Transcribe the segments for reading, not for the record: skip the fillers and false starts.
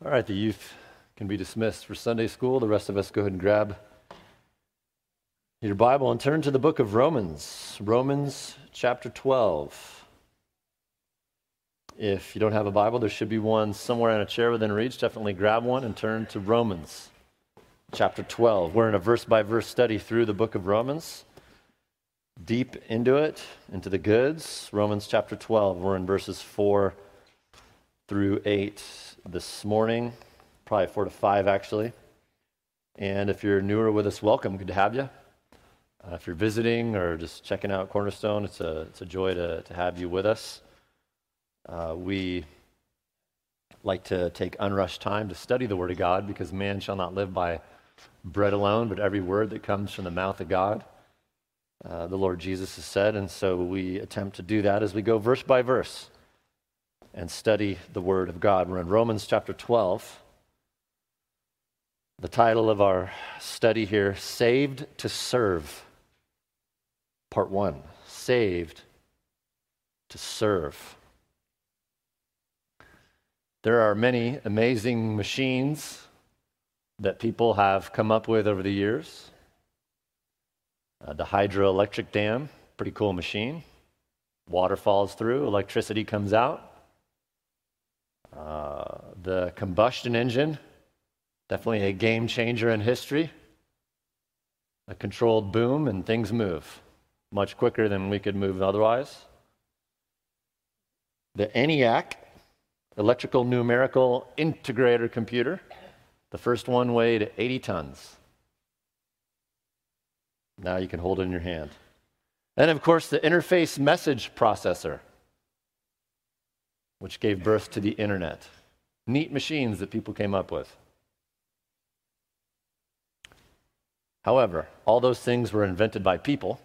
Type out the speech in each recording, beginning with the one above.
All right, the youth can be dismissed for Sunday school. The rest of us go ahead and grab your Bible and turn to the book of Romans. Romans chapter 12. If you don't have a Bible, there should be one somewhere in a chair within reach. Definitely grab one and turn to Romans chapter 12. We're in a verse-by-verse study through the book of Romans. Deep into it, into the goods. Romans chapter 12. We're in verses 4 through 8 this morning, probably 4 to 5 actually. And if you're newer with us, welcome. Good to have you. If you're visiting or just checking out Cornerstone, it's a joy to have you with us. We like to take unrushed time to study the Word of God because man shall not live by bread alone, but every word that comes from the mouth of God, the Lord Jesus has said. And so we attempt to do that as we go verse by verse and study the Word of God. We're in Romans chapter 12. The title of our study here, Saved to Serve, Part 1. Saved to Serve. There are many amazing machines that people have come up with over the years. The hydroelectric dam, pretty cool machine. Water falls through, electricity comes out. The combustion engine, definitely a game changer in history. A controlled boom and things move much quicker than we could move otherwise. The ENIAC, electrical numerical integrator computer, the first one weighed 80 tons. Now you can hold it in your hand. And of course, the interface message processor, which gave birth to the internet. Neat machines that people came up with. However, all those things were invented by people,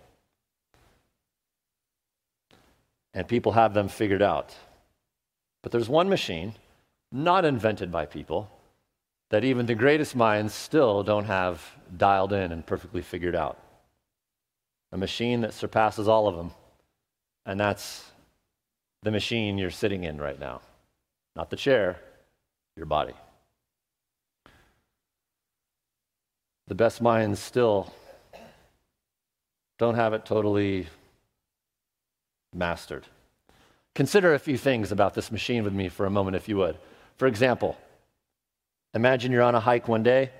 and people have them figured out. But there's one machine, not invented by people, that even the greatest minds still don't have dialed in and perfectly figured out. A machine that surpasses all of them, and that's the machine you're sitting in right now. Not the chair, your body. The best minds still don't have it totally mastered. Consider a few things about this machine with me for a moment, if you would. For example, imagine you're on a hike one day,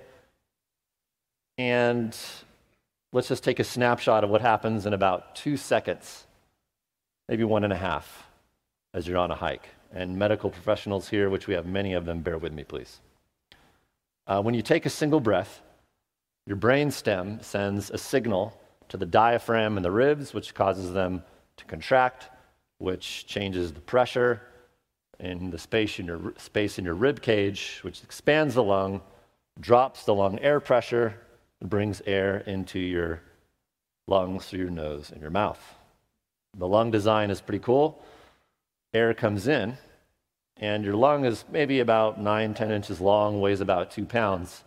and let's just take a snapshot of what happens in about 2 seconds, maybe 1.5, as you're on a hike. And medical professionals here, which we have many of them, bear with me, please. When you take a single breath, your brain stem sends a signal to the diaphragm and the ribs, which causes them to contract, which changes the pressure in the space in your rib cage, which expands the lung, drops the lung air pressure, and brings air into your lungs through your nose and your mouth. The lung design is pretty cool. Air comes in, and your lung is maybe about 9-10 inches long, weighs about 2 pounds.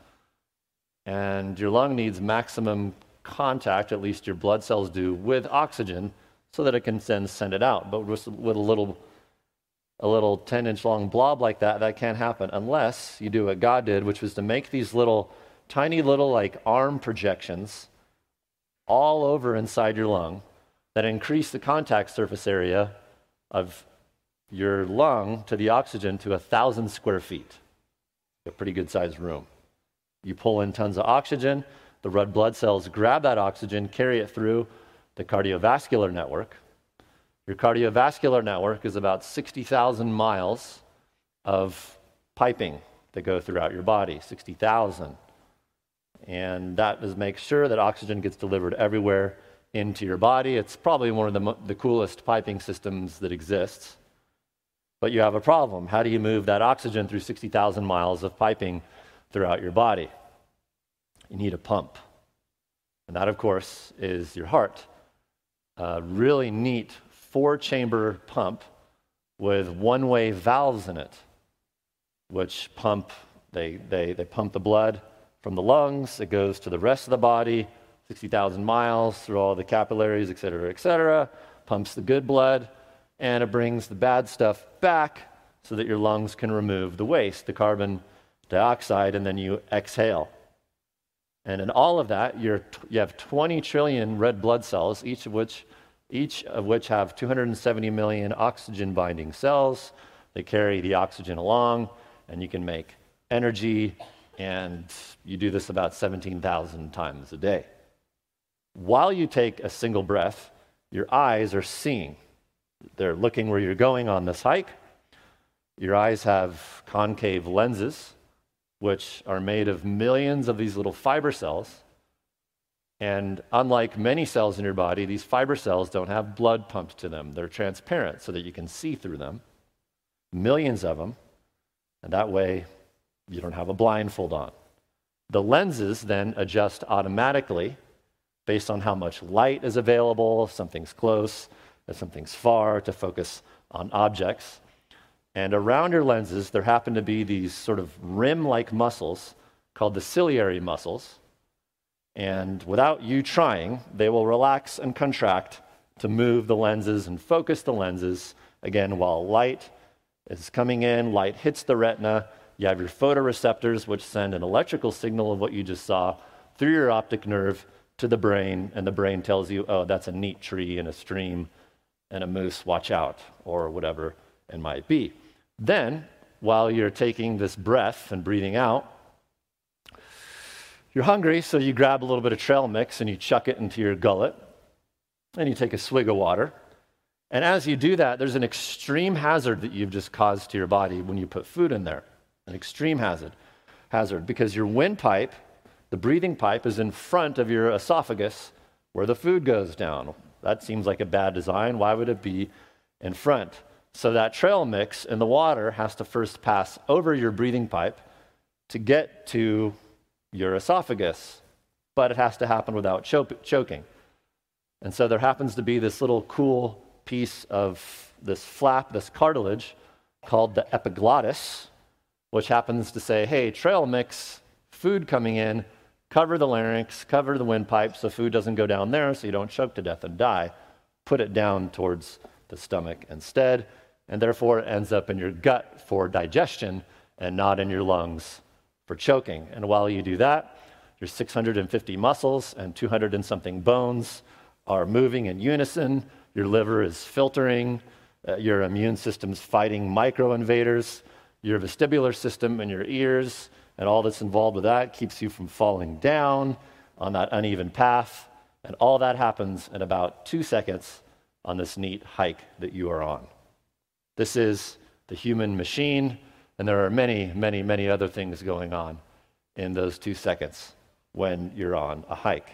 And your lung needs maximum contact, at least your blood cells do, with oxygen so that it can then send it out. But with a little 10-inch long blob like that, that can't happen unless you do what God did, which was to make these tiny little like arm projections all over inside your lung that increase the contact surface area of your lung to the oxygen to 1,000 square feet. A pretty good sized room. You pull in tons of oxygen, the red blood cells grab that oxygen, carry it through the cardiovascular network. Your cardiovascular network is about 60,000 miles of piping that go throughout your body, 60,000. And that makes sure that oxygen gets delivered everywhere into your body. It's probably one of the coolest piping systems that exists. But you have a problem. How do you move that oxygen through 60,000 miles of piping throughout your body? You need a pump. And that, of course, is your heart. A really neat 4-chamber pump with one-way valves in it, which pump the blood from the lungs. It goes to the rest of the body, 60,000 miles through all the capillaries, et cetera, pumps the good blood, and it brings the bad stuff back so that your lungs can remove the waste, the carbon dioxide, and then you exhale. And in all of that, you have 20 trillion red blood cells, each of which have 270 million oxygen-binding cells. They carry the oxygen along, and you can make energy, and you do this about 17,000 times a day. While you take a single breath, your eyes are seeing. They're looking where you're going on this hike. Your eyes have concave lenses, which are made of millions of these little fiber cells. And unlike many cells in your body, these fiber cells don't have blood pumped to them. They're transparent so that you can see through them. Millions of them. And that way, you don't have a blindfold on. The lenses then adjust automatically based on how much light is available, if something's close, if something's far, to focus on objects. And around your lenses, there happen to be these sort of rim-like muscles called the ciliary muscles. And without you trying, they will relax and contract to move the lenses and focus the lenses. Again, while light is coming in, light hits the retina, you have your photoreceptors, which send an electrical signal of what you just saw through your optic nerve to the brain, and the brain tells you, oh, that's a neat tree and a stream and a moose, watch out, or whatever it might be. Then, while you're taking this breath and breathing out, you're hungry, so you grab a little bit of trail mix and you chuck it into your gullet, and you take a swig of water. And as you do that, there's an extreme hazard that you've just caused to your body when you put food in there. An extreme hazard, because your windpipe, the breathing pipe, is in front of your esophagus where the food goes down. That seems like a bad design. Why would it be in front? So that trail mix in the water has to first pass over your breathing pipe to get to your esophagus, but it has to happen without choking. And so there happens to be this little cool piece of this flap, this cartilage, called the epiglottis, which happens to say, hey, trail mix, food coming in, cover the larynx, cover the windpipe so food doesn't go down there so you don't choke to death and die. Put it down towards the stomach instead, and therefore it ends up in your gut for digestion and not in your lungs for choking. And while you do that, your 650 muscles and 200 and something bones are moving in unison. Your liver is filtering. Your immune system's fighting microinvaders. Your vestibular system and your ears and all that's involved with that keeps you from falling down on that uneven path. And all that happens in about 2 seconds on this neat hike that you are on. This is the human machine, and there are many, many, many other things going on in those 2 seconds when you're on a hike.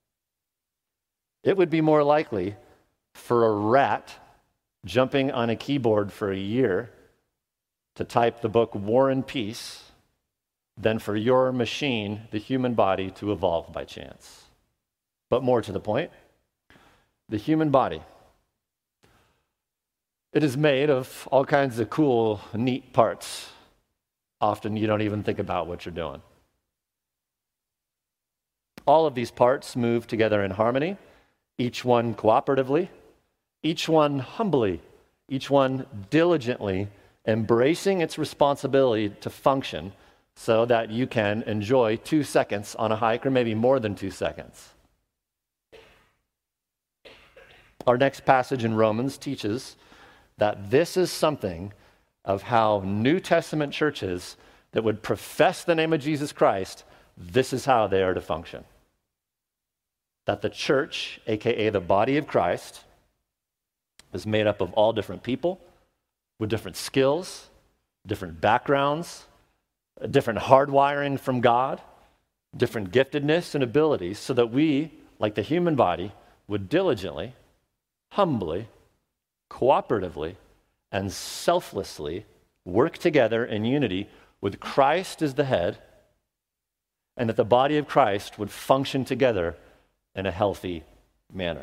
It would be more likely for a rat jumping on a keyboard for a year to type the book War and Peace than for your machine, the human body, to evolve by chance. But more to the point, the human body, it is made of all kinds of cool, neat parts. Often you don't even think about what you're doing. All of these parts move together in harmony, each one cooperatively, each one humbly, each one diligently, embracing its responsibility to function so that you can enjoy 2 seconds on a hike, or maybe more than 2 seconds. Our next passage in Romans teaches that this is something of how New Testament churches that would profess the name of Jesus Christ, this is how they are to function. That the church, aka the body of Christ, is made up of all different people with different skills, different backgrounds, different hardwiring from God, different giftedness and abilities, so that we, like the human body, would diligently, humbly, cooperatively, and selflessly work together in unity with Christ as the head, and that the body of Christ would function together in a healthy manner.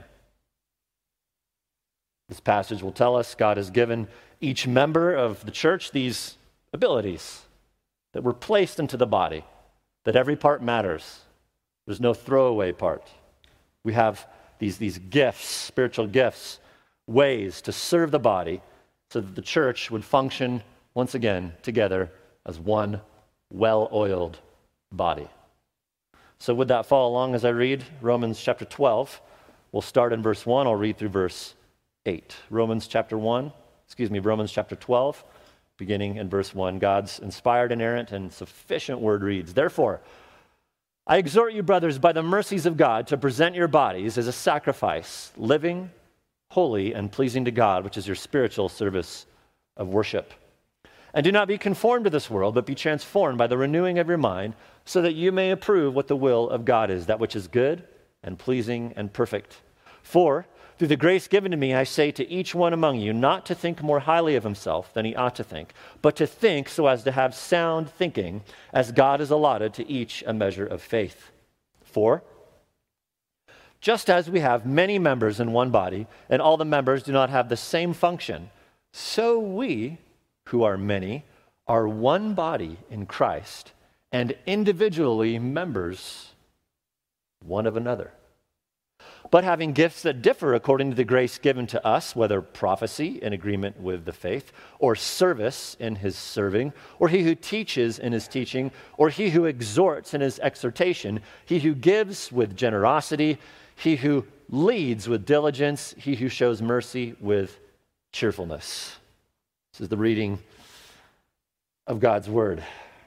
This passage will tell us God has given each member of the church these abilities that were placed into the body, that every part matters. There's no throwaway part. We have these gifts, spiritual gifts, ways to serve the body so that the church would function once again together as one well-oiled body. So would that follow along as I read Romans chapter 12? We'll start in verse 1. I'll read through verse 8. Romans chapter 12, beginning in verse 1. God's inspired, inerrant, and sufficient word reads, "Therefore, I exhort you, brothers, by the mercies of God, to present your bodies as a sacrifice, living, holy, and pleasing to God, which is your spiritual service of worship. And do not be conformed to this world, but be transformed by the renewing of your mind, so that you may approve what the will of God is, that which is good and pleasing and perfect. For through the grace given to me, I say to each one among you, not to think more highly of himself than he ought to think, but to think so as to have sound thinking, as God has allotted to each a measure of faith. For just as we have many members in one body, and all the members do not have the same function, so we, who are many, are one body in Christ, and individually members one of another. But having gifts that differ according to the grace given to us, whether prophecy in agreement with the faith, or service in his serving, or he who teaches in his teaching, or he who exhorts in his exhortation, he who gives with generosity, he who leads with diligence, he who shows mercy with cheerfulness." This is the reading of God's word.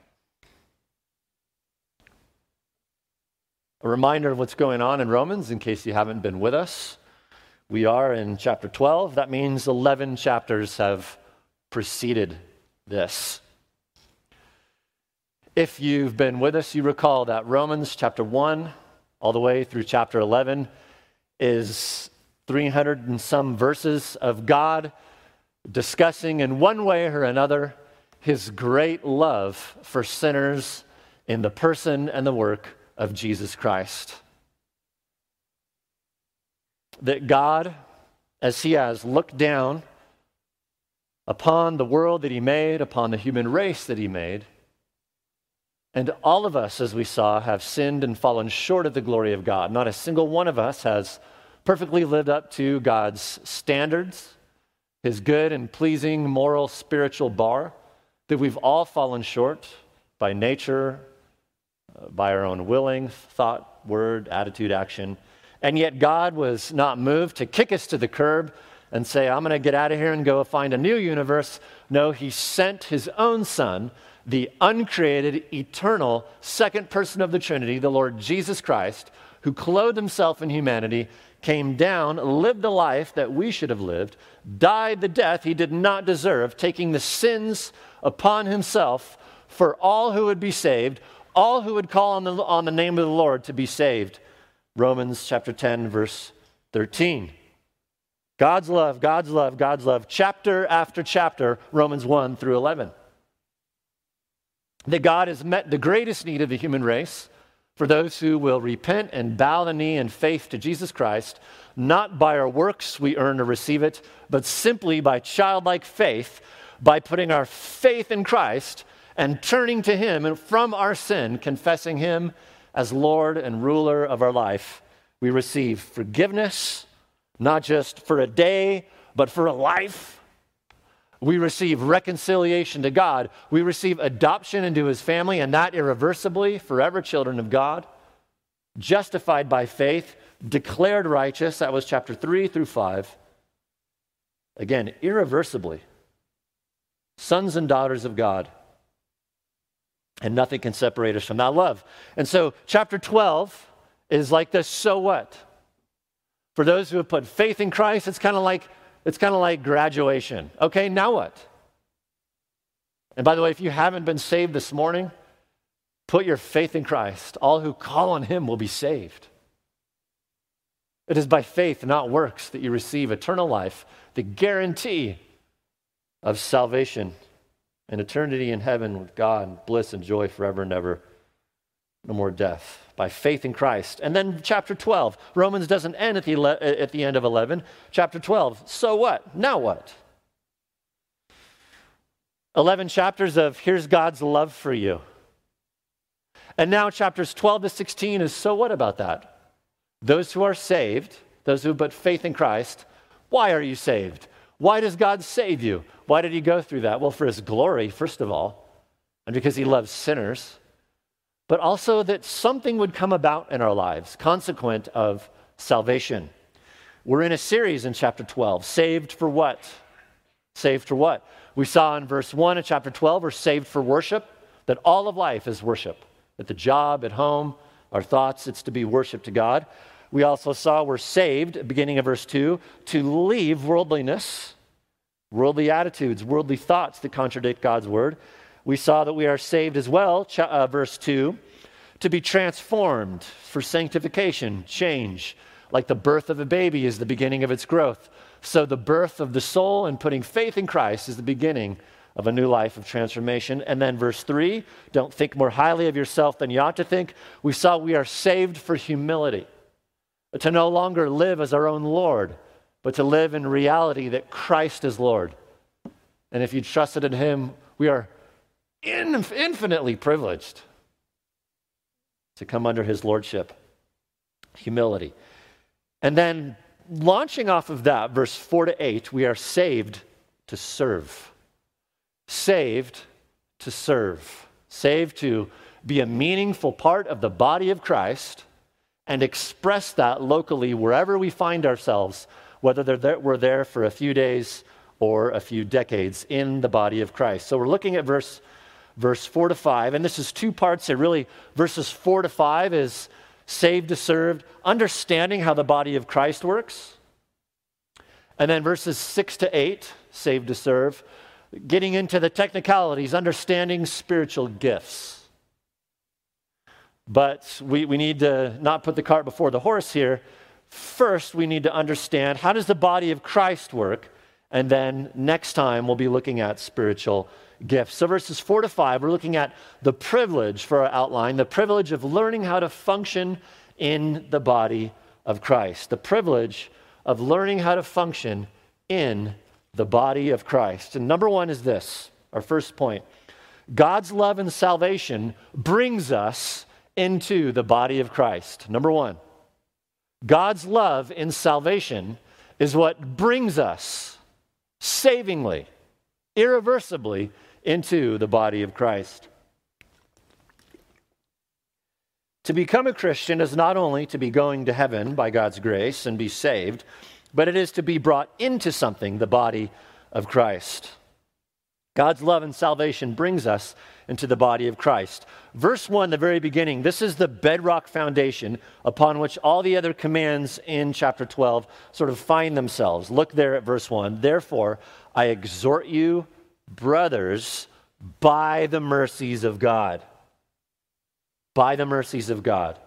A reminder of what's going on in Romans, in case you haven't been with us. We are in chapter 12. That means 11 chapters have preceded this. If you've been with us, you recall that Romans chapter 1 all the way through chapter 11 is 300 and some verses of God discussing in one way or another his great love for sinners in the person and the work of Jesus Christ. That God, as he has looked down upon the world that he made, upon the human race that he made, and all of us, as we saw, have sinned and fallen short of the glory of God. Not a single one of us has perfectly lived up to God's standards, his good and pleasing moral spiritual bar, that we've all fallen short by nature, by our own willing, thought, word, attitude, action. And yet God was not moved to kick us to the curb and say, "I'm going to get out of here and go find a new universe." No, he sent his own son, the uncreated, eternal, second person of the Trinity, the Lord Jesus Christ, who clothed himself in humanity, came down, lived the life that we should have lived, died the death he did not deserve, taking the sins upon himself for all who would be saved, all who would call on the name of the Lord to be saved. Romans chapter 10, verse 13. God's love, God's love, God's love, chapter after chapter, Romans 1 through 11. That God has met the greatest need of the human race for those who will repent and bow the knee in faith to Jesus Christ, not by our works we earn or receive it, but simply by childlike faith, by putting our faith in Christ and turning to him and from our sin, confessing him as Lord and ruler of our life. We receive forgiveness, not just for a day, but for a life. We receive reconciliation to God. We receive adoption into his family, and that irreversibly, forever children of God. Justified by faith, declared righteous, that was chapter 3 through 5. Again, irreversibly, sons and daughters of God. And nothing can separate us from that love. And so chapter 12 is like this, so what? For those who have put faith in Christ, it's kind of like graduation. Okay, now what? And by the way, if you haven't been saved this morning, put your faith in Christ. All who call on him will be saved. It is by faith, not works, that you receive eternal life, the guarantee of salvation and eternity in heaven with God, bliss and joy forever and ever. No more death. By faith in Christ. And then chapter 12. Romans doesn't end at the end of 11. Chapter 12. So what? Now what? 11 chapters of here's God's love for you. And now chapters 12 to 16 is so what about that? Those who are saved, those who put faith in Christ, why are you saved? Why does God save you? Why did he go through that? Well, for his glory, first of all. and because he loves sinners, but also that something would come about in our lives, consequent of salvation. We're in a series in chapter 12, saved for what? Saved for what? We saw in verse 1 of chapter 12, we're saved for worship, that all of life is worship. At the job, at home, our thoughts, it's to be worship to God. We also saw we're saved, beginning of verse 2, to leave worldliness, worldly attitudes, worldly thoughts that contradict God's word. We saw that we are saved as well, verse 2, to be transformed for sanctification, change. Like the birth of a baby is the beginning of its growth. So the birth of the soul and putting faith in Christ is the beginning of a new life of transformation. And then verse 3, don't think more highly of yourself than you ought to think. We saw we are saved for humility, to no longer live as our own Lord, but to live in reality that Christ is Lord. And if you trusted in him, we are infinitely privileged to come under his lordship. Humility. And then launching off of that, verse 4 to 8, we are saved to serve. Saved to serve. Saved to be a meaningful part of the body of Christ and express that locally wherever we find ourselves, whether we're there for a few days or a few decades in the body of Christ. So we're looking at verse 4 to 5, and this is two parts here. Really, verses 4 to 5 is saved to serve, understanding how the body of Christ works. And then verses 6 to 8, saved to serve, getting into the technicalities, understanding spiritual gifts. But we need to not put the cart before the horse here. First, we need to understand how does the body of Christ work, and then next time we'll be looking at spiritual gifts. So verses 4 to 5, we're looking at the privilege for our outline, the privilege of learning how to function in the body of Christ. The privilege of learning how to function in the body of Christ. And number one is this, our first point. God's love and salvation brings us into the body of Christ. Number one, God's love in salvation is what brings us savingly, irreversibly into the body of Christ. To become a Christian is not only to be going to heaven by God's grace and be saved, but it is to be brought into something, the body of Christ. God's love and salvation brings us into the body of Christ. Verse 1, the very beginning, this is the bedrock foundation upon which all the other commands in chapter 12 sort of find themselves. Look there at verse 1. Therefore, I exhort you, brothers, by the mercies of God. By the mercies of God.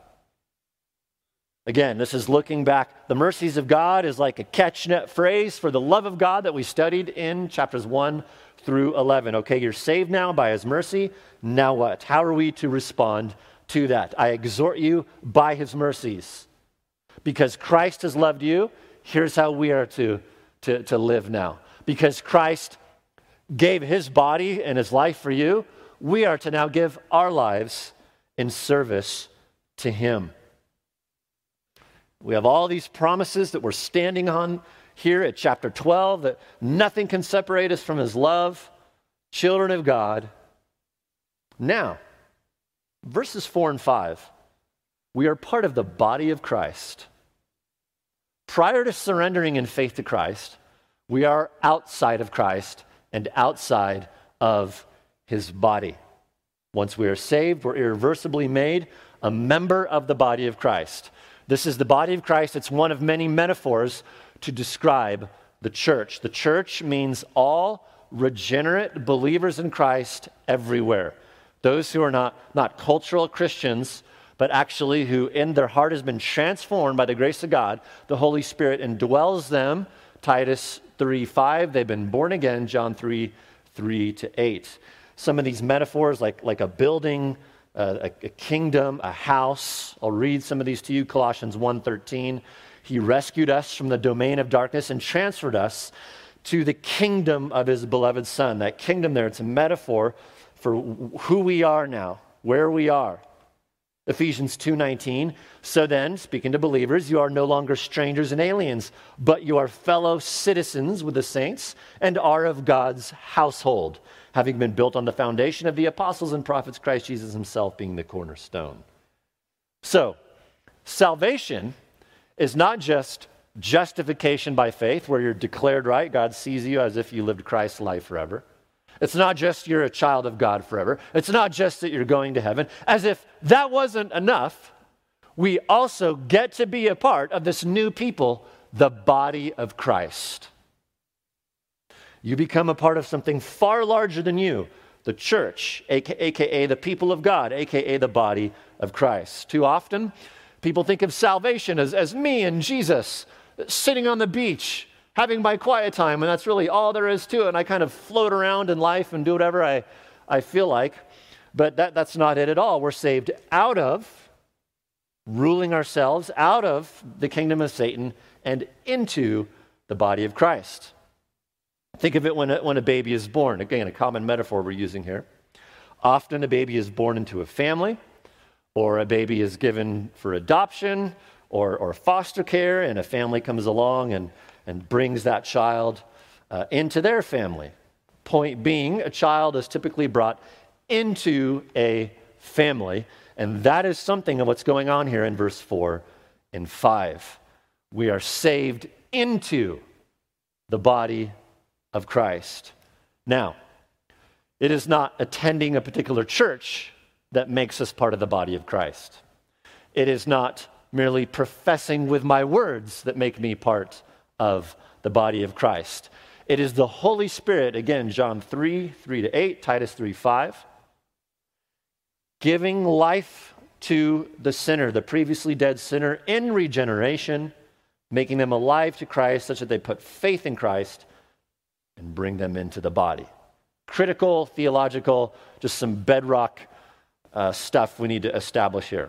Again, this is looking back. The mercies of God is like a catch-net phrase for the love of God that we studied in chapters 1 through 11. Okay, you're saved now by his mercy. Now what? How are we to respond to that? I exhort you by his mercies. Because Christ has loved you, here's how we are to live now. Because Christ gave his body and his life for you, we are to now give our lives in service to him. We have all these promises that we're standing on here at chapter 12, that nothing can separate us from his love, children of God. Now, verses 4 and 5, we are part of the body of Christ. Prior to surrendering in faith to Christ, we are outside of Christ and outside of his body. Once we are saved, we're irreversibly made a member of the body of Christ. This is the body of Christ. It's one of many metaphors to describe the church. The church means all regenerate believers in Christ everywhere. Those who are not cultural Christians, but actually who in their heart has been transformed by the grace of God. The Holy Spirit indwells them. Titus 3:5, they've been born again. John 3:3-8. Some of these metaphors like a building, a kingdom, a house. I'll read some of these to you. Colossians 1:13. He rescued us from the domain of darkness and transferred us to the kingdom of his beloved Son. That kingdom there, it's a metaphor for who we are now, where we are. Ephesians 2:19. So then, speaking to believers, you are no longer strangers and aliens, but you are fellow citizens with the saints and are of God's household, having been built on the foundation of the apostles and prophets, Christ Jesus himself being the cornerstone. So, salvation is not just justification by faith, where you're declared right, God sees you as if you lived Christ's life forever. It's not just you're a child of God forever. It's not just that you're going to heaven. As if that wasn't enough, we also get to be a part of this new people, the body of Christ. You become a part of something far larger than you, the church, aka the people of God, aka the body of Christ. Too often, people think of salvation as me and Jesus sitting on the beach, having my quiet time, and that's really all there is to it. And I kind of float around in life and do whatever I feel like. But that's not it at all. We're saved out of ruling ourselves, out of the kingdom of Satan, and into the body of Christ. Think of it when a baby is born. Again, a common metaphor we're using here. Often a baby is born into a family, or a baby is given for adoption or foster care, and a family comes along and brings that child into their family. Point being, a child is typically brought into a family, and that is something of what's going on here in verse 4 and 5. We are saved into the body of Christ. Now, it is not attending a particular church that makes us part of the body of Christ. It is not merely professing with my words that make me part of the body of Christ. It is the Holy Spirit, again, John 3:3-8, Titus 3:5, giving life to the sinner, the previously dead sinner, in regeneration, making them alive to Christ such that they put faith in Christ and bring them into the body. Critical, theological, just some bedrock stuff we need to establish here.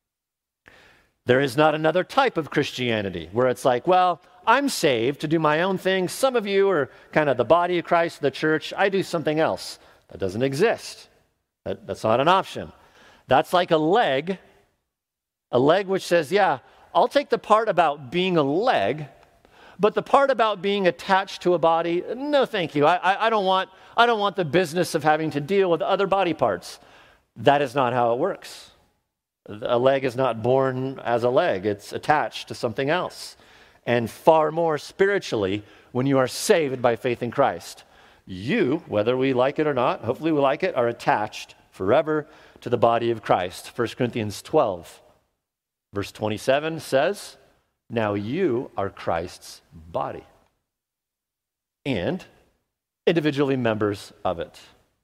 There is not another type of Christianity where it's like, well, I'm saved to do my own thing. Some of you are kind of the body of Christ, the church. I do something else. That doesn't exist. That's not an option. That's like a leg which says, yeah, I'll take the part about being a leg, but the part about being attached to a body, no thank you. I don't want the business of having to deal with other body parts. That is not how it works. A leg is not born as a leg. It's attached to something else. And far more spiritually, when you are saved by faith in Christ, you, whether we like it or not, hopefully we like it, are attached forever to the body of Christ. 1 Corinthians 12, verse 27 says, now you are Christ's body and individually members of it.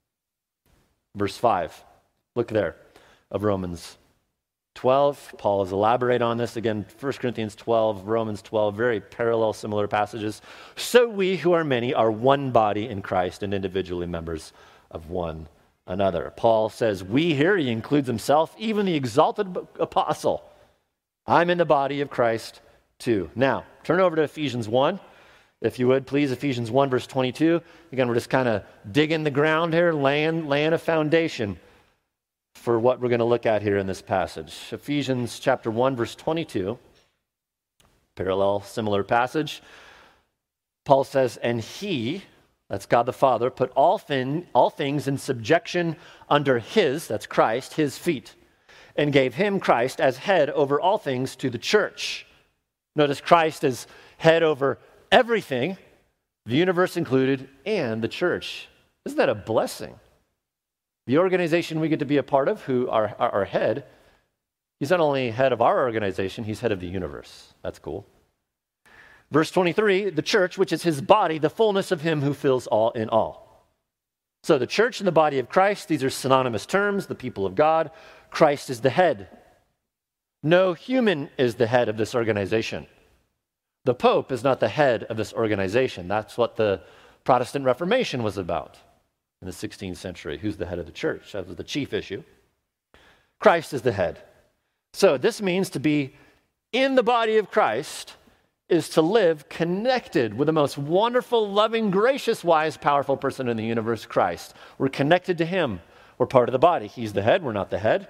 Verse 5, look there, of Romans 12. Paul has elaborated on this. Again, 1 Corinthians 12, Romans 12, very parallel, similar passages. So we who are many are one body in Christ and individually members of one another. Paul says we here, he includes himself, even the exalted apostle. I'm in the body of Christ too. Now, turn over to Ephesians 1, if you would, please. Ephesians 1, verse 22. Again, we're just kind of digging the ground here, laying a foundation for what we're going to look at here in this passage. Ephesians chapter 1, verse 22, parallel, similar passage. Paul says, and he, that's God the Father, put all things in subjection under his, that's Christ, his feet, and gave him, Christ, as head over all things to the church. Notice Christ is head over everything, the universe included, and the church. Isn't that a blessing? The organization we get to be a part of, who our head, he's not only head of our organization, he's head of the universe. That's cool. Verse 23, the church, which is his body, the fullness of him who fills all in all. So the church and the body of Christ, these are synonymous terms, the people of God. Christ is the head. No human is the head of this organization. The Pope is not the head of this organization. That's what the Protestant Reformation was about in the 16th century. Who's the head of the church? That was the chief issue. Christ is the head. So this means to be in the body of Christ is to live connected with the most wonderful, loving, gracious, wise, powerful person in the universe, Christ. We're connected to him. We're part of the body. He's the head. We're not the head.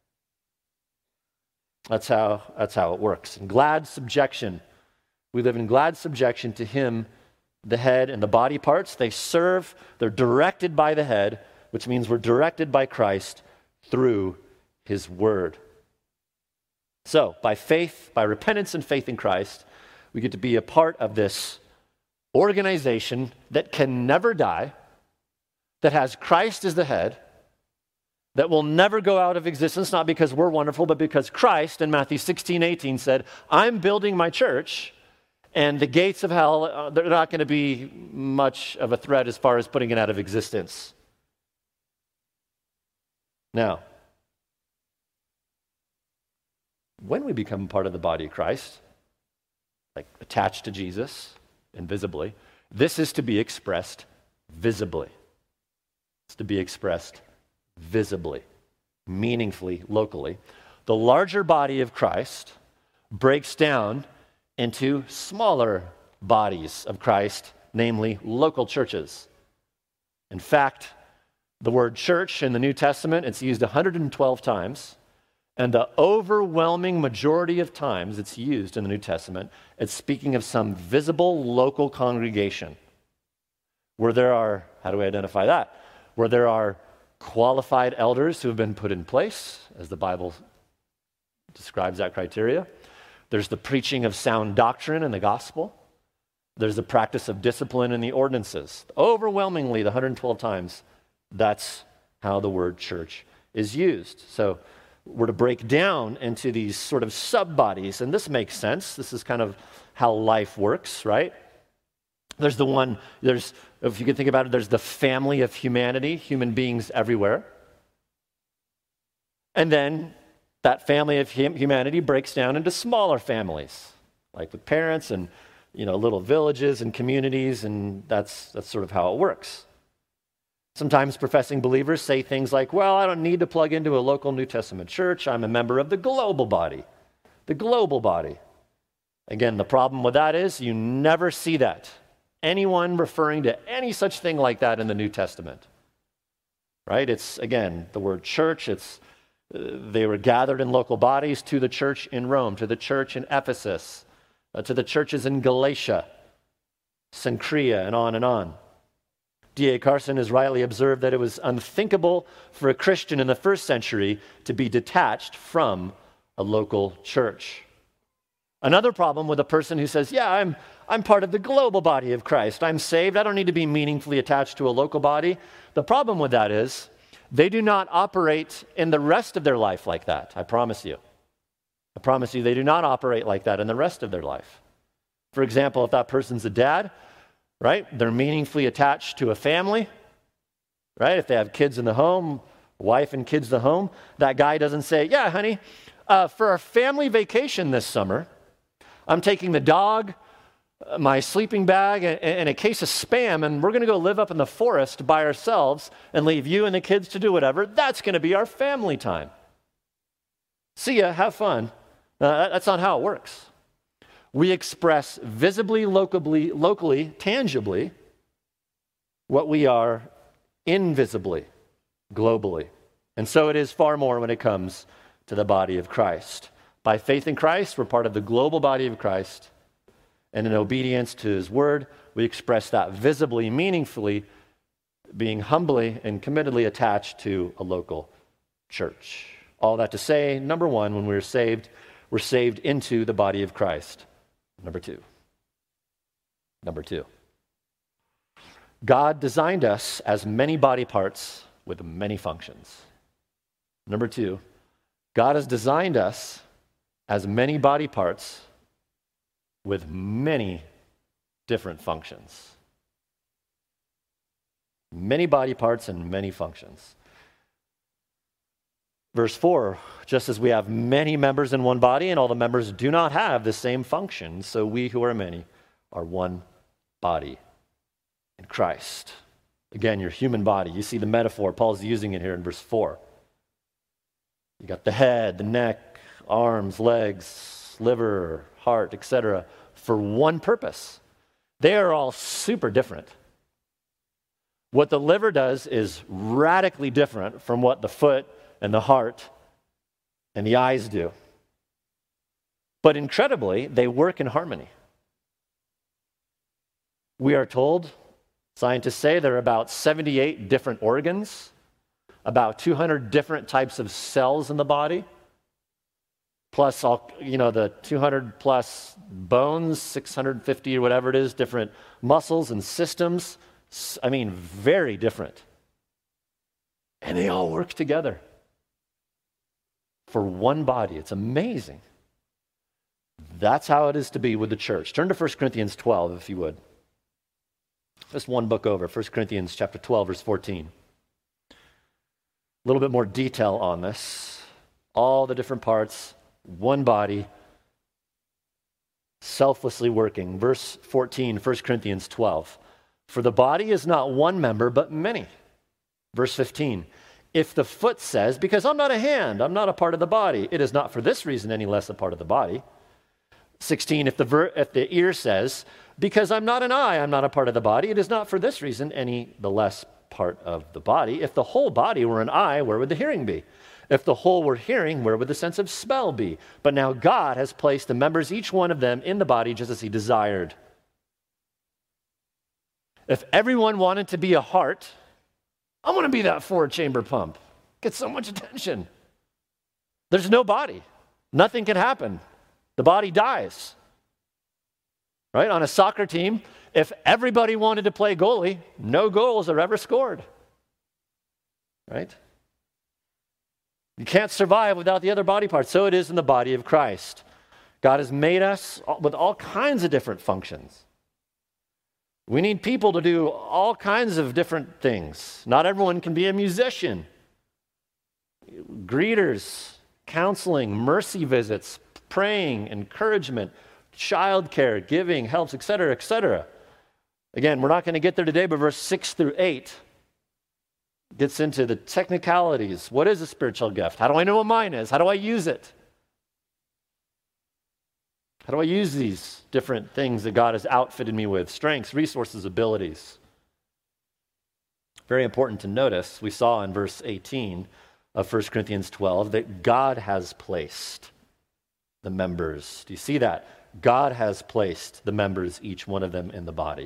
That's how it works. In glad subjection. We live in glad subjection to him the head and the body parts. They're directed by the head, which means we're directed by Christ through his word. So, by faith, by repentance and faith in Christ, we get to be a part of this organization that can never die, that has Christ as the head, that will never go out of existence, not because we're wonderful, but because Christ in Matthew 16:18 said, I'm building my church, and the gates of hell, they're not going to be much of a threat as far as putting it out of existence. Now, when we become part of the body of Christ, like attached to Jesus invisibly, this is to be expressed visibly. It's to be expressed visibly, meaningfully, locally. The larger body of Christ breaks down into smaller bodies of Christ, namely local churches. In fact, the word church in the New Testament, it's used 112 times, and the overwhelming majority of times it's used in the New Testament, it's speaking of some visible local congregation where there are, how do we identify that? Where there are qualified elders who have been put in place, as the Bible describes that criteria. There's the preaching of sound doctrine in the gospel. There's the practice of discipline in the ordinances. Overwhelmingly, the 112 times, that's how the word church is used. So we're to break down into these sort of sub-bodies, and this makes sense. This is kind of how life works, right? If you can think about it, there's the family of humanity, human beings everywhere. And then that family of humanity breaks down into smaller families, like with parents and, little villages and communities, and that's sort of how it works. Sometimes professing believers say things like, well, I don't need to plug into a local New Testament church. I'm a member of the global body. The global body. Again, the problem with that is you never see that. Anyone referring to any such thing like that in the New Testament. Right? It's, again, the word church, they were gathered in local bodies to the church in Rome, to the church in Ephesus, to the churches in Galatia, Cenchrea, and on and on. D.A. Carson has rightly observed that it was unthinkable for a Christian in the first century to be detached from a local church. Another problem with a person who says, yeah, I'm part of the global body of Christ. I'm saved. I don't need to be meaningfully attached to a local body. The problem with that is they do not operate in the rest of their life like that. I promise you. I promise you they do not operate like that in the rest of their life. For example, if that person's a dad, right? They're meaningfully attached to a family, right? If they have kids in the home, wife and kids in the home, that guy doesn't say, yeah, honey, for our family vacation this summer, I'm taking the dog, my sleeping bag, and a case of Spam, and we're going to go live up in the forest by ourselves and leave you and the kids to do whatever. That's going to be our family time. See ya, have fun. That's not how it works. We express visibly, locally, tangibly, what we are invisibly, globally. And so it is far more when it comes to the body of Christ. By faith in Christ, we're part of the global body of Christ. And in obedience to his word, we express that visibly, meaningfully, being humbly and committedly attached to a local church. All that to say, number one, when we're saved into the body of Christ. Number two, God designed us as many body parts with many functions. Number two, God has designed us as many body parts with many different functions. Many body parts and many functions. Verse 4, just as we have many members in one body and all the members do not have the same function, so we who are many are one body in Christ. Again, your human body. You see the metaphor. Paul's using it here in verse 4. You got the head, the neck, arms, legs, liver, heart, etc. for one purpose. They are all super different. What the liver does is radically different from what the foot and the heart and the eyes do. But incredibly, they work in harmony. We are told, scientists say, there are about 78 different organs, about 200 different types of cells in the body, plus all, the 200 plus bones, 650 or whatever it is, different muscles and systems. I mean, very different. And they all work together for one body. It's amazing. That's how it is to be with the church. Turn to 1 Corinthians 12, if you would. Just one book over, 1 Corinthians chapter 12, verse 14. A little bit more detail on this. All the different parts, one body, selflessly working. Verse 14, 1 Corinthians 12. For the body is not one member, but many. Verse 15. If the foot says, because I'm not a hand, I'm not a part of the body, it is not for this reason any less a part of the body. 16, if the ear says, because I'm not an eye, I'm not a part of the body, it is not for this reason any the less part of the body. If the whole body were an eye, where would the hearing be? If the whole were hearing, where would the sense of smell be? But now God has placed the members, each one of them, in the body just as he desired. If everyone wanted to be a heart, I want to be that four-chamber pump. Gets so much attention. There's no body. Nothing can happen. The body dies. Right? On a soccer team, if everybody wanted to play goalie, no goals are ever scored. Right? You can't survive without the other body parts. So it is in the body of Christ. God has made us with all kinds of different functions. We need people to do all kinds of different things. Not everyone can be a musician. Greeters, counseling, mercy visits, praying, encouragement, childcare, giving, helps, etc., etc. Again, we're not going to get there today, but verse 6 through 8 gets into the technicalities. What is a spiritual gift? How do I know what mine is? How do I use it? How do I use these different things that God has outfitted me with? Strengths, resources, abilities. Very important to notice, we saw in verse 18 of 1 Corinthians 12 that God has placed the members. Do you see that? God has placed the members, each one of them, in the body.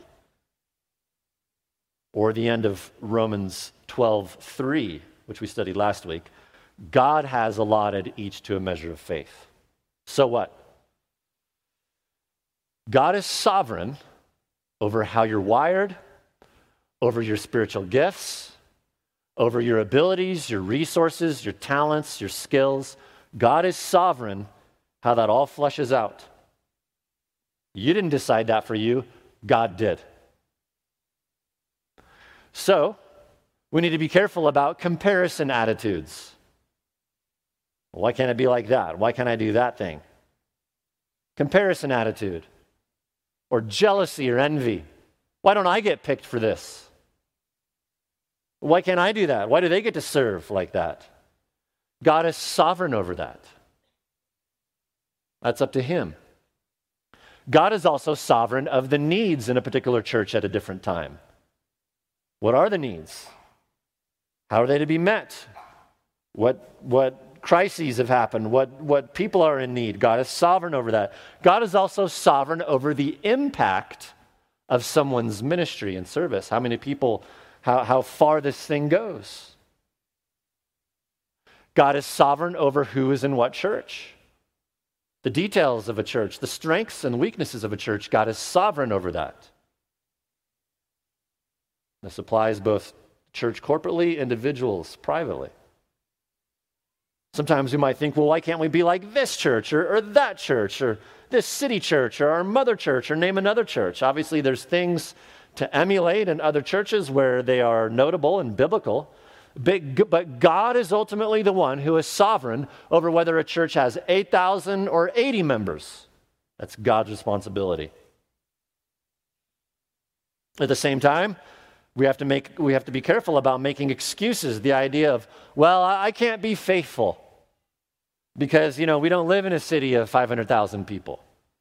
Or the end of Romans 12:3, which we studied last week, God has allotted each to a measure of faith. So what? God is sovereign over how you're wired, over your spiritual gifts, over your abilities, your resources, your talents, your skills. God is sovereign how that all fleshes out. You didn't decide that for you. God did. So, we need to be careful about comparison attitudes. Why can't it be like that? Why can't I do that thing? Comparison attitude. Or jealousy or envy. Why don't I get picked for this? Why can't I do that? Why do they get to serve like that? God is sovereign over that. That's up to him. God is also sovereign of the needs in a particular church at a different time. What are the needs? How are they to be met? What crises have happened? What people are in need? God is sovereign over that. God is also sovereign over the impact of someone's ministry and service. How many people, how far this thing goes. God is sovereign over who is in what church. The details of a church, the strengths and weaknesses of a church, God is sovereign over that. This applies both church corporately, individuals privately. Sometimes we might think, well, why can't we be like this church or that church or this city church or our mother church or name another church? Obviously, there's things to emulate in other churches where they are notable and biblical. But God is ultimately the one who is sovereign over whether a church has 8,000 or 80 members. That's God's responsibility. At the same time, we have to be careful about making excuses. The idea of, well, I can't be faithful because, we don't live in a city of 500,000 people.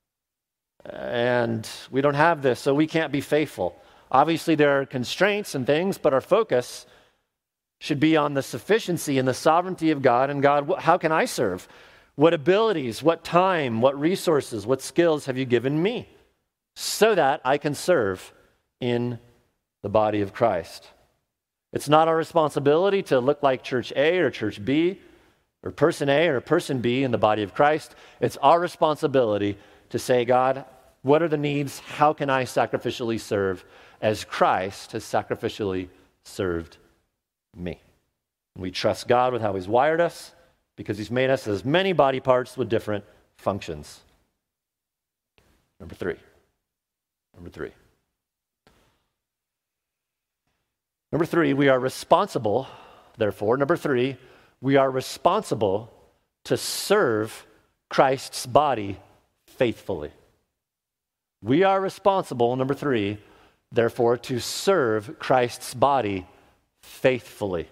And we don't have this, so we can't be faithful. Obviously, there are constraints and things, but our focus should be on the sufficiency and the sovereignty of God. And God, how can I serve? What abilities, what time, what resources, what skills have you given me so that I can serve in the body of Christ. It's not our responsibility to look like Church A or Church B, or person A or person B in the body of Christ. It's our responsibility to say, God, what are the needs? How can I sacrificially serve as Christ has sacrificially served me? We trust God with how he's wired us because he's made us as many body parts with different functions. Number three. Number three, we are responsible, therefore, we are responsible to serve Christ's body faithfully. We are responsible, number three, therefore, to serve Christ's body faithfully.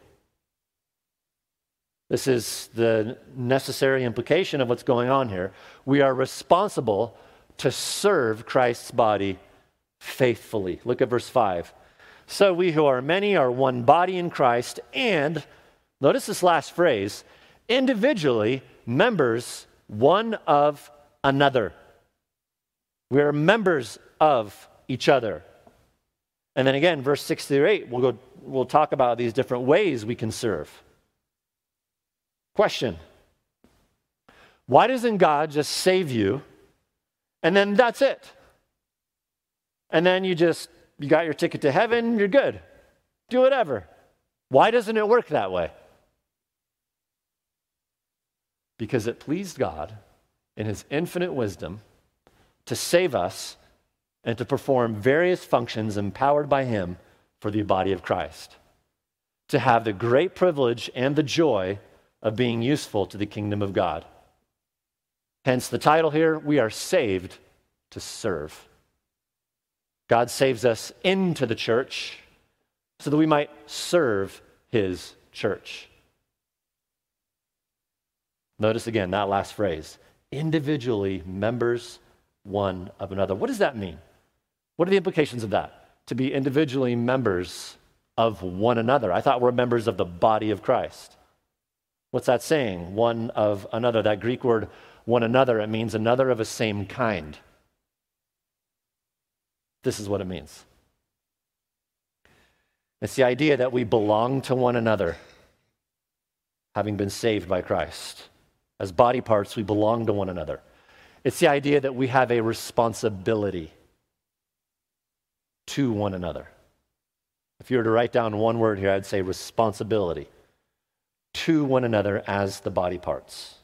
This is the necessary implication of what's going on here. We are responsible to serve Christ's body faithfully. Look at verse 5. So we who are many are one body in Christ, and, notice this last phrase, individually members one of another. We are members of each other. And then again, verse 6 through 8, we'll talk about these different ways we can serve. Question: why doesn't God just save you and then that's it? And then you got your ticket to heaven, you're good. Do whatever. Why doesn't it work that way? Because it pleased God in his infinite wisdom to save us and to perform various functions empowered by him for the body of Christ, to have the great privilege and the joy of being useful to the kingdom of God. Hence the title here, we are saved to serve. God saves us into the church so that we might serve his church. Notice again that last phrase, individually members one of another. What does that mean? What are the implications of that? To be individually members of one another. I thought we're members of the body of Christ. What's that saying? One of another. That Greek word, one another, it means another of a same kind. This is what it means. It's the idea that we belong to one another, having been saved by Christ. As body parts, we belong to one another. It's the idea that we have a responsibility to one another. If you were to write down one word here, I'd say responsibility to one another as the body parts.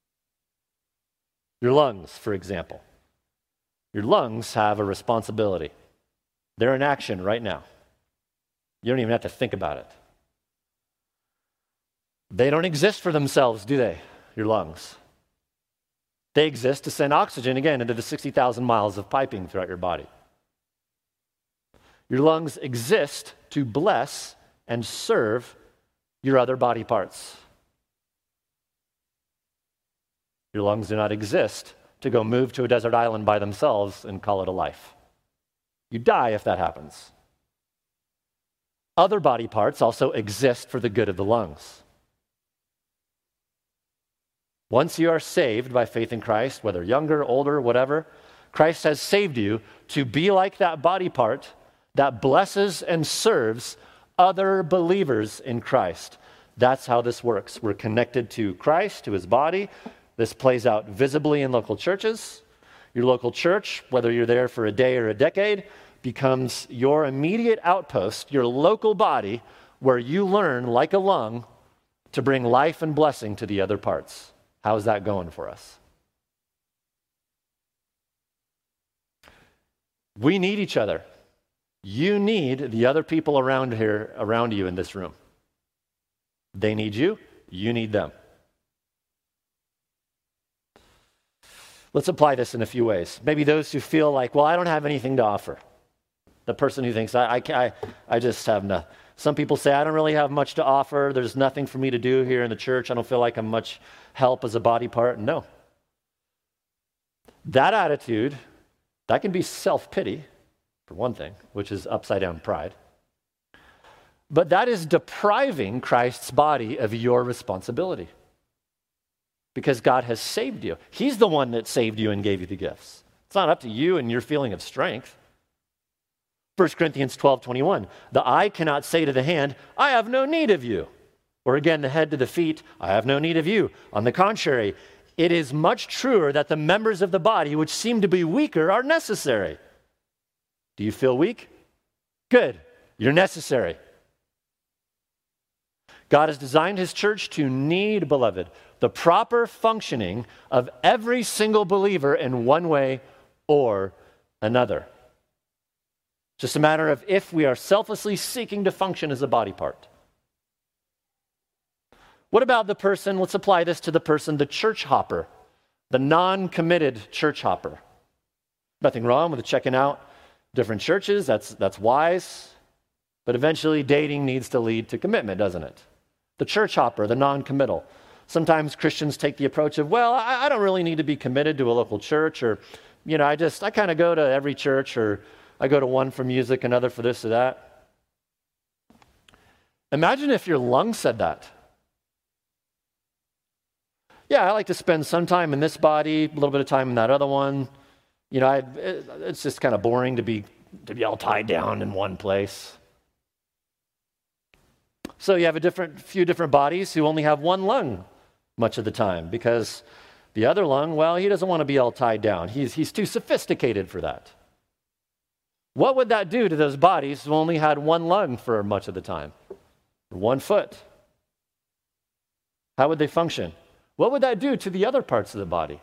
Your lungs, for example. Your lungs have a responsibility. They're in action right now. You don't even have to think about it. They don't exist for themselves, do they? Your lungs. They exist to send oxygen, again, into the 60,000 miles of piping throughout your body. Your lungs exist to bless and serve your other body parts. Your lungs do not exist to go move to a desert island by themselves and call it a life. You die if that happens. Other body parts also exist for the good of the lungs. Once you are saved by faith in Christ, whether younger, older, whatever, Christ has saved you to be like that body part that blesses and serves other believers in Christ. That's how this works. We're connected to Christ, to his body. This plays out visibly in local churches. Your local church, whether you're there for a day or a decade, becomes your immediate outpost, your local body, where you learn, like a lung, to bring life and blessing to the other parts. How's that going for us? We need each other. You need the other people around you in this room. They need you. You need them. Let's apply this in a few ways. Maybe those who feel like, well, I don't have anything to offer. The person who thinks, I just have nothing. Some people say, I don't really have much to offer. There's nothing for me to do here in the church. I don't feel like I'm much help as a body part. No. That attitude, that can be self-pity, for one thing, which is upside-down pride. But that is depriving Christ's body of your responsibility. Because God has saved you. He's the one that saved you and gave you the gifts. It's not up to you and your feeling of strength. 1 Corinthians 12:21, the eye cannot say to the hand, I have no need of you. Or again, the head to the feet, I have no need of you. On the contrary, it is much truer that the members of the body which seem to be weaker are necessary. Do you feel weak? Good. You're necessary. God has designed his church to need, beloved, the proper functioning of every single believer in one way or another. Just a matter of if we are selflessly seeking to function as a body part. What about the person, let's apply this to the person, the church hopper, the non-committed church hopper. Nothing wrong with checking out different churches, that's wise, but eventually dating needs to lead to commitment, doesn't it? The church hopper, the non-committal. Sometimes Christians take the approach of, well, I don't really need to be committed to a local church, or, I kind of go to every church, or I go to one for music, another for this or that. Imagine if your lungs said that. Yeah, I like to spend some time in this body, a little bit of time in that other one. It's just kind of boring to be all tied down in one place. So you have few different bodies who only have one lung much of the time, because the other lung, well, he doesn't want to be all tied down. He's too sophisticated for that. What would that do to those bodies who only had one lung for much of the time? Or one foot? How would they function? What would that do to the other parts of the body?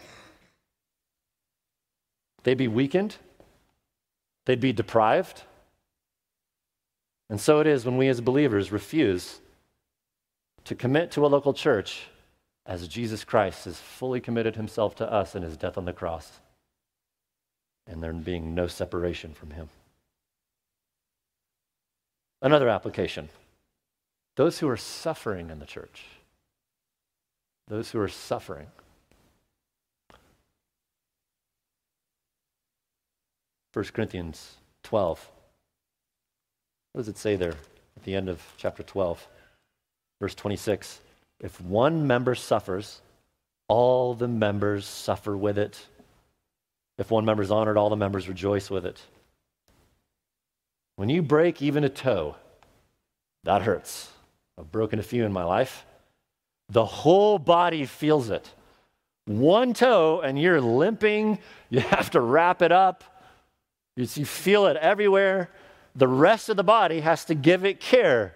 They'd be weakened. They'd be deprived. And so it is when we as believers refuse to commit to a local church as Jesus Christ has fully committed himself to us in his death on the cross, and there being no separation from him. Another application. Those who are suffering in the church. Those who are suffering. 1 Corinthians 12. What does it say there at the end of chapter 12? Verse 26. If one member suffers, all the members suffer with it. If one member is honored, all the members rejoice with it. When you break even a toe, that hurts. I've broken a few in my life. The whole body feels it. One toe and you're limping. You have to wrap it up. You feel it everywhere. The rest of the body has to give it care.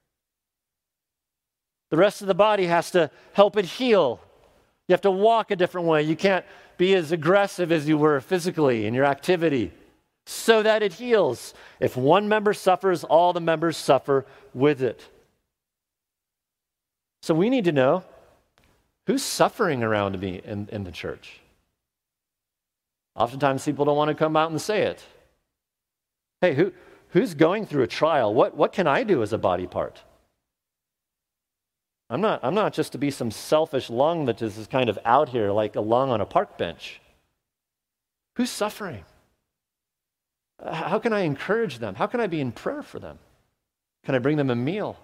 The rest of the body has to help it heal. You have to walk a different way. You can't be as aggressive as you were physically in your activity so that it heals. If one member suffers, all the members suffer with it. So we need to know who's suffering around me in the church. Oftentimes people don't want to come out and say it. Hey, who's going through a trial? What can I do as a body part? I'm not just to be some selfish lung that is kind of out here like a lung on a park bench. Who's suffering? How can I encourage them? How can I be in prayer for them? Can I bring them a meal?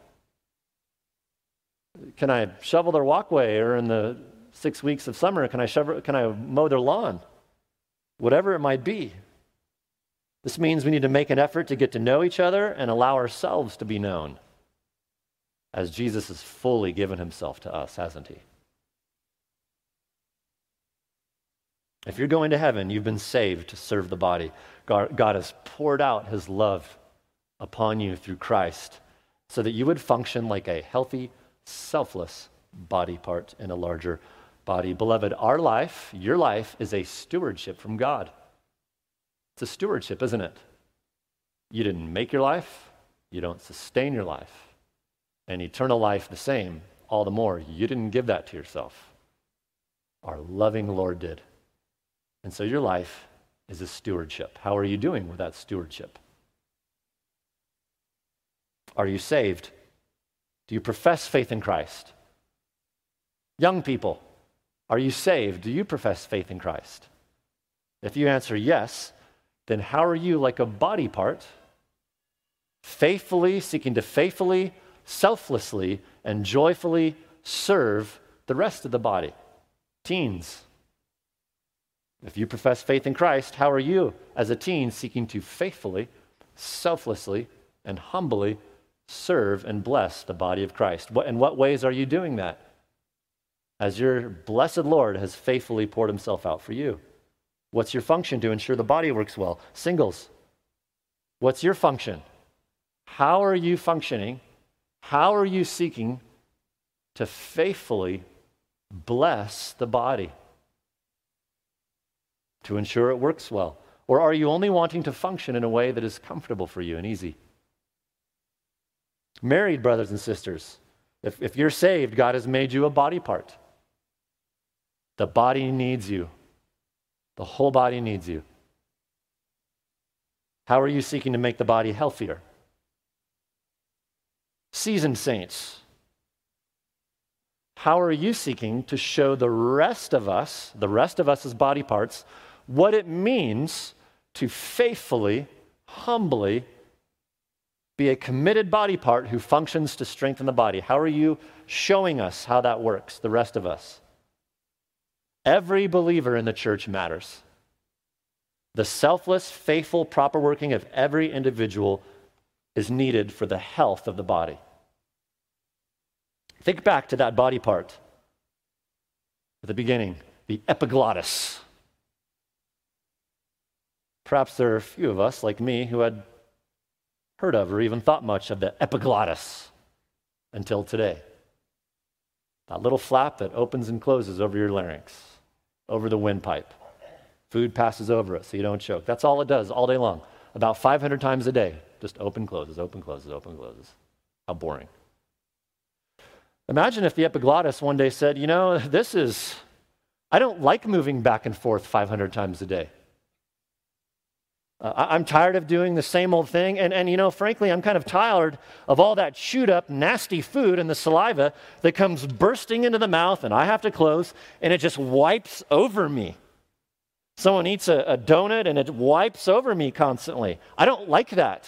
Can I shovel their walkway, or in the 6 weeks of summer, can I mow their lawn? Whatever it might be. This means we need to make an effort to get to know each other and allow ourselves to be known, as Jesus has fully given himself to us, hasn't he? If you're going to heaven, you've been saved to serve the body. God has poured out his love upon you through Christ so that you would function like a healthy, selfless body part in a larger body. Beloved, our life, your life, is a stewardship from God. It's a stewardship, isn't it? You didn't make your life. You don't sustain your life. And eternal life the same. All the more, you didn't give that to yourself. Our loving Lord did. And so your life is a stewardship. How are you doing with that stewardship? Are you saved? Do you profess faith in Christ? Young people, are you saved? Do you profess faith in Christ? If you answer yes, then how are you like a body part, seeking to faithfully, selflessly, and joyfully serve the rest of the body? Teens, if you profess faith in Christ, how are you as a teen seeking to faithfully, selflessly and humbly serve and bless the body of Christ. In what ways are you doing that? As your blessed Lord has faithfully poured himself out for you. What's your function to ensure the body works well? Singles, what's your function? How are you functioning? How are you seeking to faithfully bless the body to ensure it works well? Or are you only wanting to function in a way that is comfortable for you and easy? Married brothers and sisters, if you're saved, God has made you a body part. The body needs you. The whole body needs you. How are you seeking to make the body healthier? Seasoned saints, how are you seeking to show the rest of us as body parts, what it means to faithfully, humbly be a committed body part who functions to strengthen the body? How are you showing us how that works, the rest of us? Every believer in the church matters. The selfless, faithful, proper working of every individual is needed for the health of the body. Think back to that body part at the beginning, the epiglottis. Perhaps there are a few of us, like me, who had heard of or even thought much of the epiglottis until today. That little flap that opens and closes over your larynx, over the windpipe. Food passes over it so you don't choke. That's all it does all day long. About 500 times a day. Just open, closes, open, closes, open, closes. How boring. Imagine if the epiglottis one day said, I don't like moving back and forth 500 times a day. I'm tired of doing the same old thing. And frankly, I'm kind of tired of all that chewed up, nasty food and the saliva that comes bursting into the mouth and I have to close and it just wipes over me. Someone eats a donut and it wipes over me constantly. I don't like that.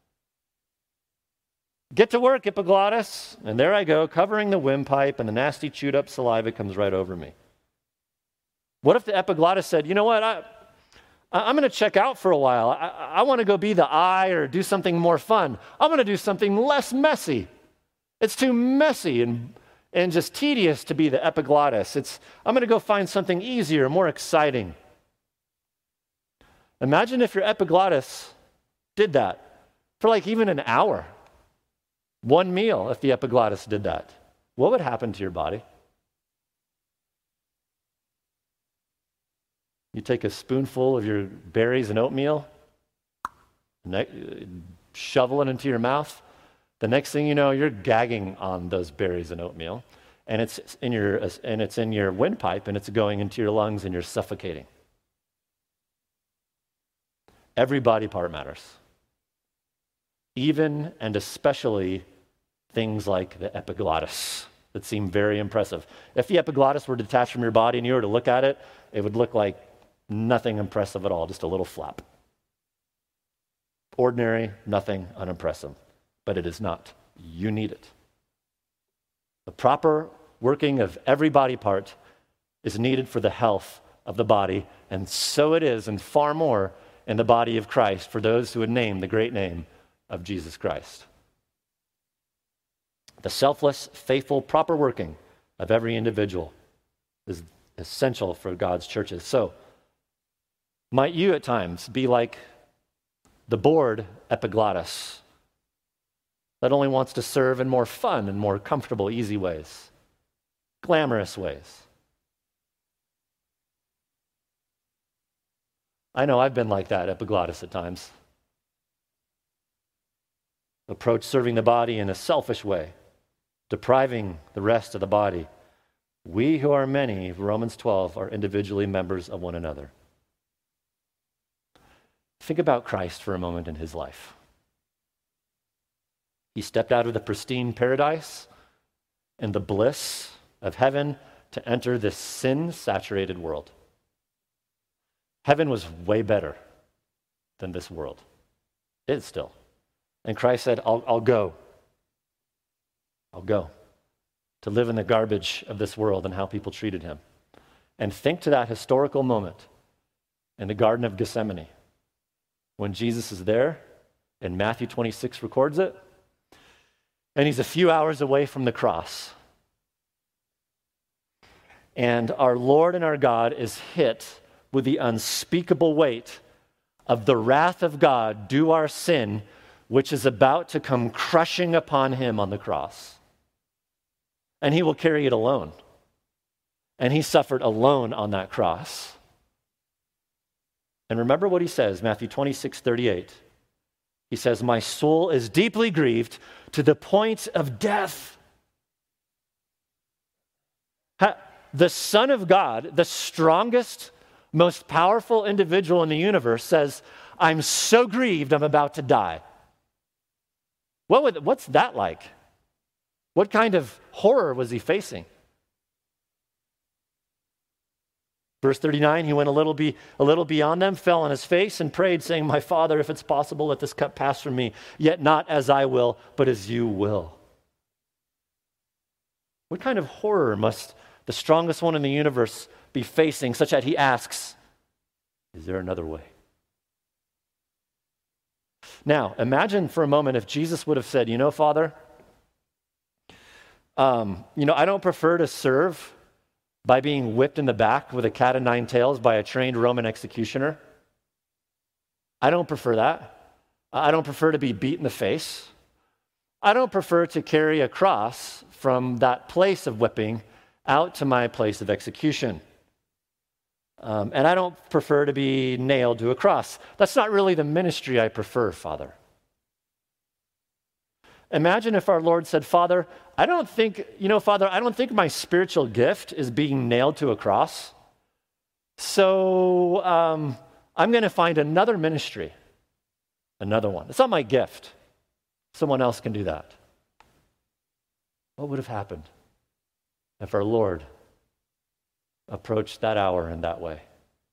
Get to work, epiglottis. And there I go, covering the windpipe and the nasty chewed up saliva comes right over me. What if the epiglottis said, you know what, I'm going to check out for a while. I want to go be the eye or do something more fun. I'm going to do something less messy. It's too messy and just tedious to be the epiglottis. I'm going to go find something easier, more exciting. Imagine if your epiglottis did that for like even an hour. One meal, if the epiglottis did that. What would happen to your body? You take a spoonful of your berries and oatmeal, shovel it into your mouth. The next thing you know, you're gagging on those berries and oatmeal, and it's in your windpipe, and it's going into your lungs, and you're suffocating. Every body part matters, even and especially things like the epiglottis that seem very impressive. If the epiglottis were detached from your body and you were to look at it, it would look like nothing impressive at all, just a little flap. Ordinary, nothing unimpressive. But it is not. You need it. The proper working of every body part is needed for the health of the body, and so it is, and far more, in the body of Christ for those who would name the great name of Jesus Christ. The selfless, faithful, proper working of every individual is essential for God's churches. So, might you at times be like the bored epiglottis that only wants to serve in more fun and more comfortable, easy ways, glamorous ways? I know I've been like that epiglottis at times. Approach serving the body in a selfish way, depriving the rest of the body. We who are many, Romans 12, are individually members of one another. Think about Christ for a moment in his life. He stepped out of the pristine paradise and the bliss of heaven to enter this sin-saturated world. Heaven was way better than this world. It is still. And Christ said, I'll go. I'll go to live in the garbage of this world and how people treated him. And think to that historical moment in the Garden of Gethsemane when Jesus is there And Matthew 26 records it. And he's a few hours away from the cross. And our Lord and our God is hit with the unspeakable weight of the wrath of God due our sin, which is about to come crushing upon him on the cross. And he will carry it alone. And he suffered alone on that cross. And remember what he says, Matthew 26:38. He says, "My soul is deeply grieved to the point of death." The Son of God, the strongest, most powerful individual in the universe, says, "I'm so grieved, I'm about to die." What's that like? What kind of horror was he facing? Verse 39, he went a little beyond them, fell on his face and prayed, saying, "My Father, if it's possible, let this cup pass from me, yet not as I will, but as you will." What kind of horror must the strongest one in the universe be facing, such that he asks, "Is there another way?" Now, imagine for a moment if Jesus would have said, "Father, I don't prefer to serve by being whipped in the back with a cat o' nine tails by a trained Roman executioner. I don't prefer that. I don't prefer to be beat in the face. I don't prefer to carry a cross from that place of whipping out to my place of execution. And I don't prefer to be nailed to a cross. That's not really the ministry I prefer, Father." Imagine if our Lord said, Father, I don't think my spiritual gift is being nailed to a cross. So I'm going to find another ministry, another one. It's not my gift. Someone else can do that. What would have happened if our Lord approached that hour in that way?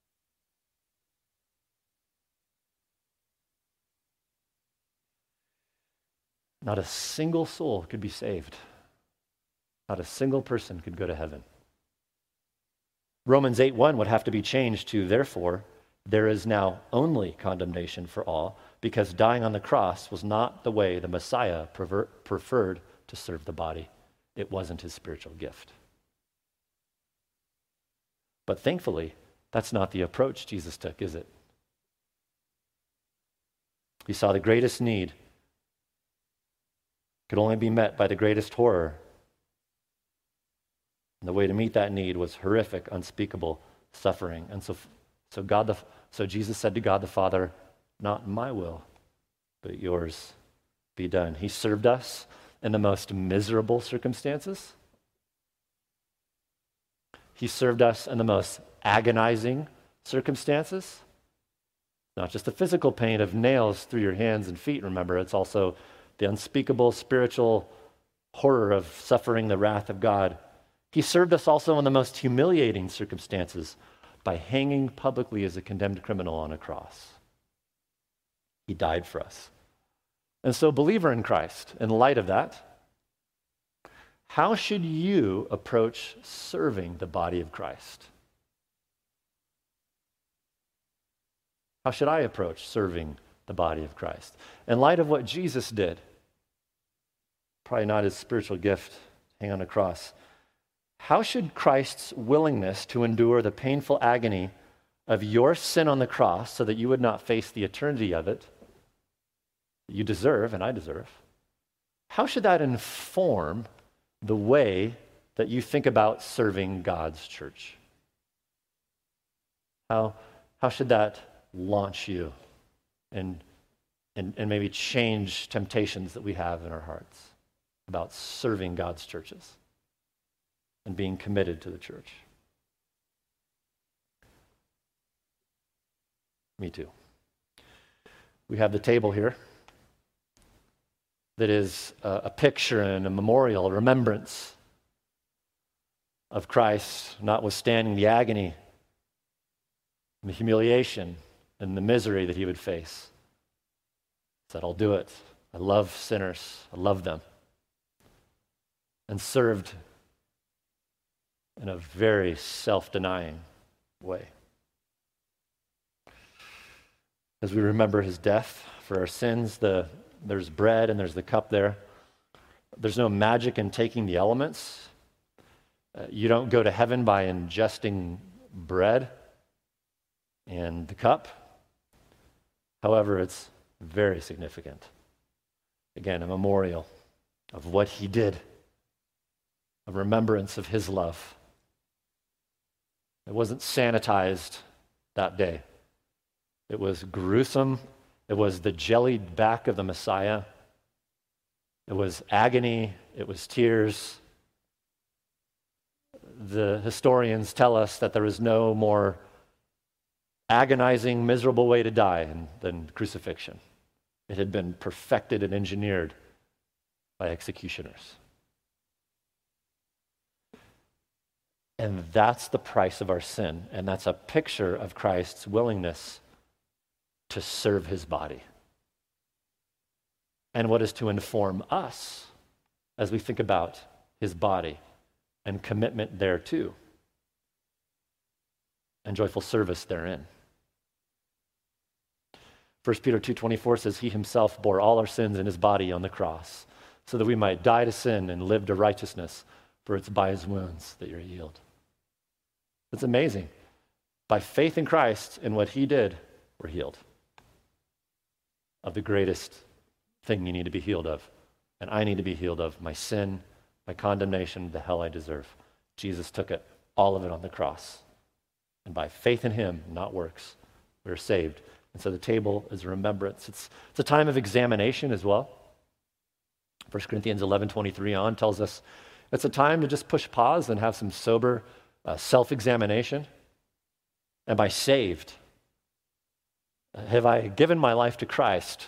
Not a single soul could be saved. Not a single person could go to heaven. Romans 8:1 would have to be changed to, "Therefore, there is now only condemnation for all, because dying on the cross was not the way the Messiah preferred to serve the body. It wasn't his spiritual gift." But thankfully, that's not the approach Jesus took, is it? He saw the greatest need could only be met by the greatest horror. And the way to meet that need was horrific, unspeakable suffering. And so Jesus said to God the Father, "Not my will, but yours be done." He served us in the most miserable circumstances. He served us in the most agonizing circumstances. Not just the physical pain of nails through your hands and feet, remember, it's also the unspeakable spiritual horror of suffering the wrath of God. He served us also in the most humiliating circumstances by hanging publicly as a condemned criminal on a cross. He died for us. And so, believer in Christ, in light of that, how should you approach serving the body of Christ? How should I approach serving the body of Christ? In light of what Jesus did, probably not his spiritual gift, hang on a cross, how should Christ's willingness to endure the painful agony of your sin on the cross so that you would not face the eternity of it that you deserve and I deserve, how should that inform the way that you think about serving God's church? How should that launch you and maybe change temptations that we have in our hearts about serving God's churches and being committed to the church? Me too. We have the table here that is a picture and a memorial, a remembrance of Christ, notwithstanding the agony and the humiliation and the misery that he would face. He said, I'll do it. I love sinners. I love them. And served in a very self-denying way. As we remember his death for our sins. There's bread and there's the cup there. There's no magic in taking the elements. You don't go to heaven by ingesting bread and the cup. However, it's very significant. Again, a memorial of what he did, a remembrance of his love. It wasn't sanitized that day. It was gruesome. It was the jellied back of the Messiah. It was agony. It was tears. The historians tell us that there is no more agonizing, miserable way to die than crucifixion. It had been perfected and engineered by executioners. And that's the price of our sin, and that's a picture of Christ's willingness to serve his body. And what is to inform us as we think about his body and commitment thereto and joyful service therein. 1 Peter 2:24 says, he himself bore all our sins in his body on the cross so that we might die to sin and live to righteousness, for it's by his wounds that you're healed. It's amazing. By faith in Christ and what he did, we're healed of the greatest thing you need to be healed of. And I need to be healed of my sin, my condemnation, the hell I deserve. Jesus took it, all of it on the cross. And by faith in him, not works, we're saved. And so the table is a remembrance. It's a time of examination as well. 1 Corinthians 11:23 on tells us it's a time to just push pause and have some sober self-examination. Am I saved? Have I given my life to Christ?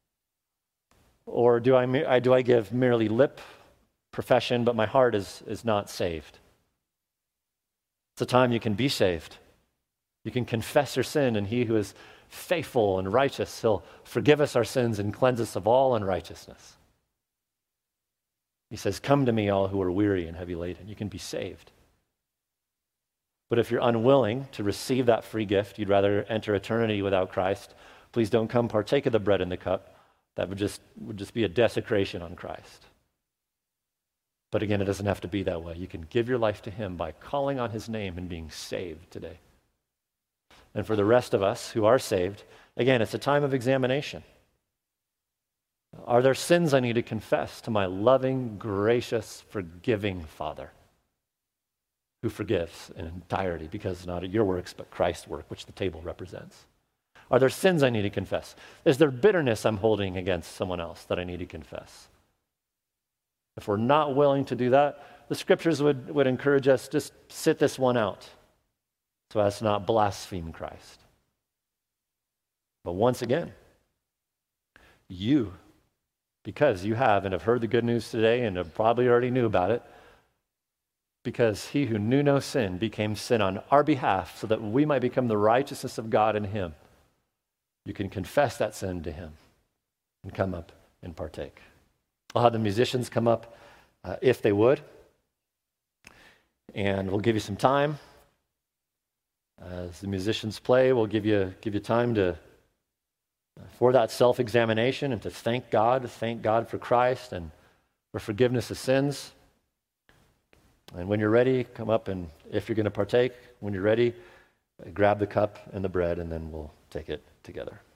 Or do I give merely lip profession, but my heart is not saved? It's a time you can be saved. You can confess your sin, and he who is faithful and righteous, he'll forgive us our sins and cleanse us of all unrighteousness. He says, come to me, all who are weary and heavy laden. You can be saved. But if you're unwilling to receive that free gift, you'd rather enter eternity without Christ, please don't come partake of the bread and the cup. That would just be a desecration on Christ. But again, it doesn't have to be that way. You can give your life to him by calling on his name and being saved today. And for the rest of us who are saved, again, it's a time of examination. Are there sins I need to confess to my loving, gracious, forgiving Father who forgives in entirety because not your works, but Christ's work, which the table represents? Are there sins I need to confess? Is there bitterness I'm holding against someone else that I need to confess? If we're not willing to do that, the scriptures would encourage us, just sit this one out so as to not blaspheme Christ. But once again, you, because you have and have heard the good news today and have probably already knew about it, because he who knew no sin became sin on our behalf so that we might become the righteousness of God in him. You can confess that sin to him and come up and partake. I'll have the musicians come up if they would, and we'll give you some time. As the musicians play, we'll give you time for that self-examination and to thank God for Christ and for forgiveness of sins. And when you're ready, come up, and if you're going to partake, when you're ready, grab the cup and the bread, and then we'll take it together.